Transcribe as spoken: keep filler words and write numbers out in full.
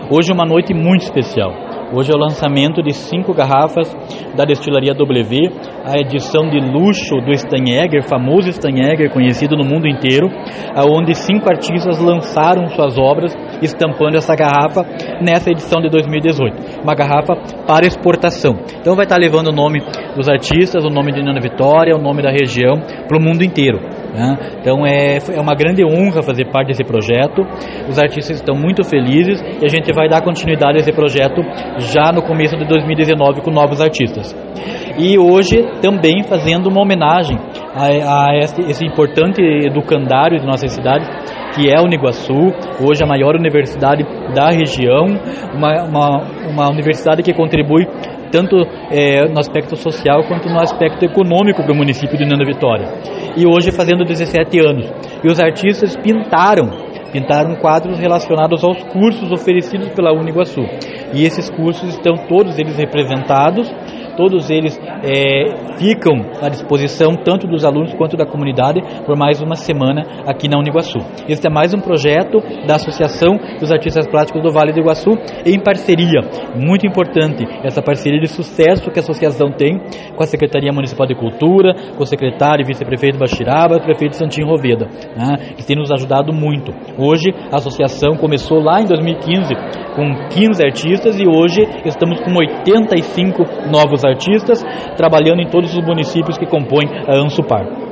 Hoje é uma noite muito especial. Hoje é o lançamento de cinco garrafas da destilaria W, a edição de luxo do Steinegger, famoso Steinegger, conhecido no mundo inteiro, onde cinco artistas lançaram suas obras estampando essa garrafa nessa edição de dois mil e dezoito. Uma garrafa para exportação. Então vai estar levando o nome dos artistas, o nome de Nana Vitória, o nome da região para o mundo inteiro. Então é, é uma grande honra fazer parte desse projeto. Os artistas estão muito felizes e a gente vai dar continuidade a esse projeto já no começo de dois mil e dezenove com novos artistas. E hoje também fazendo uma homenagem a, a esse, esse importante educandário de nossa cidade, que é a Uniguaçu, hoje a maior universidade da região, uma, uma, uma universidade que contribui tanto é, no aspecto social quanto no aspecto econômico para o município de Nana Vitória. E hoje fazendo dezessete anos. E os artistas pintaram, pintaram quadros relacionados aos cursos oferecidos pela Uniguaçu. E esses cursos estão todos eles representados, todos eles é, ficam à disposição tanto dos alunos quanto da comunidade por mais uma semana aqui na Uniguaçu. Este é mais um projeto da Associação dos Artistas Plásticos do Vale do Iguaçu em parceria, muito importante, essa parceria de sucesso que a associação tem com a Secretaria Municipal de Cultura, com o secretário e vice-prefeito Bachiraba e o prefeito Santinho Roveda, né, que tem nos ajudado muito. Hoje a associação começou lá em dois mil e quinze com quinze artistas e hoje estamos com oitenta e cinco novos artistas trabalhando em todos os municípios que compõem a ANSUPAR.